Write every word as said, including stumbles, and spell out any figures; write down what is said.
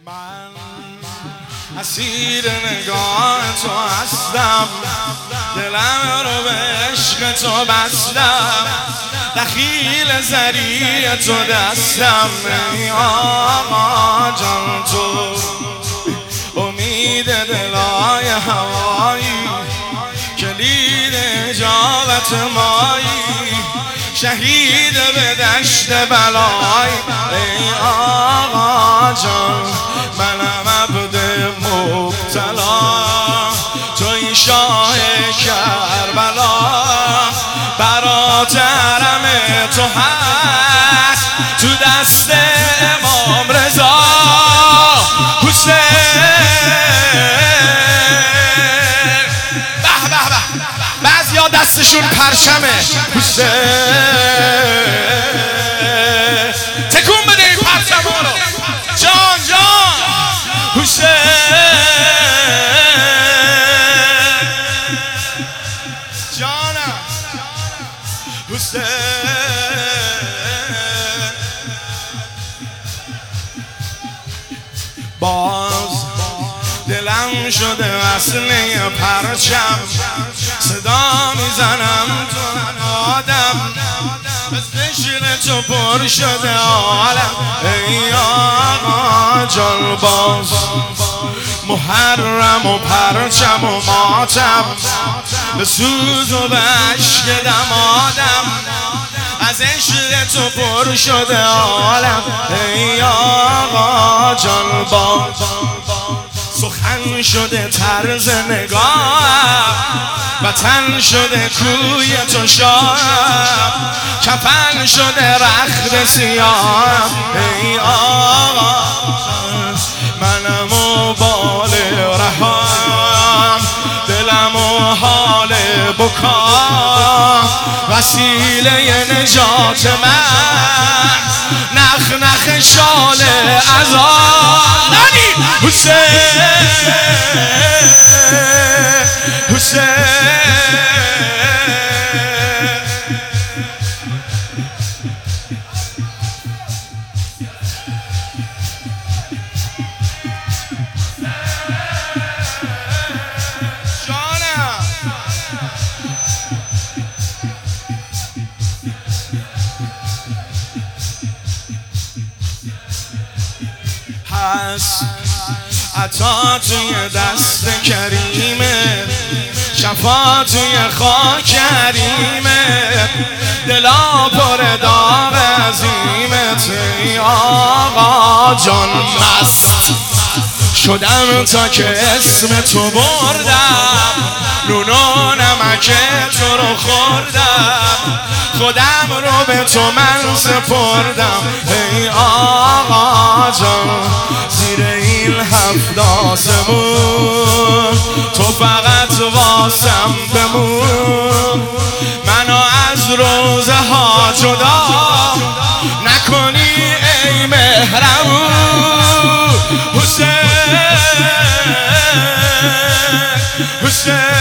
من اسیر نگاه تو هستم، دلم رو به عشق تو بستم، دخیل زریع تو دستم. ای آقا جان تو امید دلای هوایی، کلید اجابت مایی، شهید به دشت بلای. ای آقا جان منم عبد مبتلا، توی شاه کربلا، برادرم تو هست تو دست امام رضا حسین. به به به، بعضیا دستشون پرچمه حسین. تکون بده این پرچم رو، جان جان حسین. جانم حسین. باز دلم شده وصله پرچم، صدا میزنم تو آدم، بزنشین تو پر شده عالم. ای آقا جان باز محرم و پرچم و ماتم، به سوز و به عشق دمادم، از عشق تو پر شده عالم. ای آقا جان باز سخن شده طرز نگاه، وطن شده کوی تو شاه، کفن شده رخت سیاه. ای آقا منم و بال رها، دلم و حال بکا، وسیله نجات من، نخ نخ شال عذاب. حسین حسین. جانم هست عطا توی دست کریمه، شفا توی خاک حریمه، دلا پر داغ عظیمت. ای آقا جان مست شدم تا که اسم تو بردم، نون و نمک تو رو خوردم، خودم رو به تو من سپردم. ای آقا جان زیر این هفت آسمون تو فقط واسم بمون، منو از روزه ها جدا نکنی ای مهربون. حسین حسین